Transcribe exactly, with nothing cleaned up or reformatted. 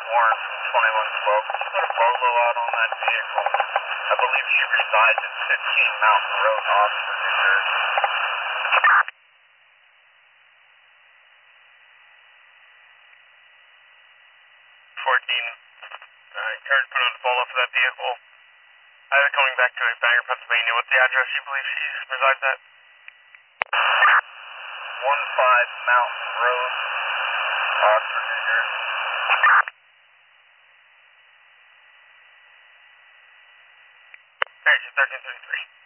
Warren from twenty-one twelve. Can you put a bolo out on that vehicle? I believe she resides at fifteen Mountain Road, Oxford, New Jersey. fourteen, uh, encourage put out a bolo for that vehicle. Either coming back to Bangor, Pennsylvania. What's the address you believe she resides at? one five Mountain Road, Oxford, New Jersey. Alright, she's thirteen thirty-three.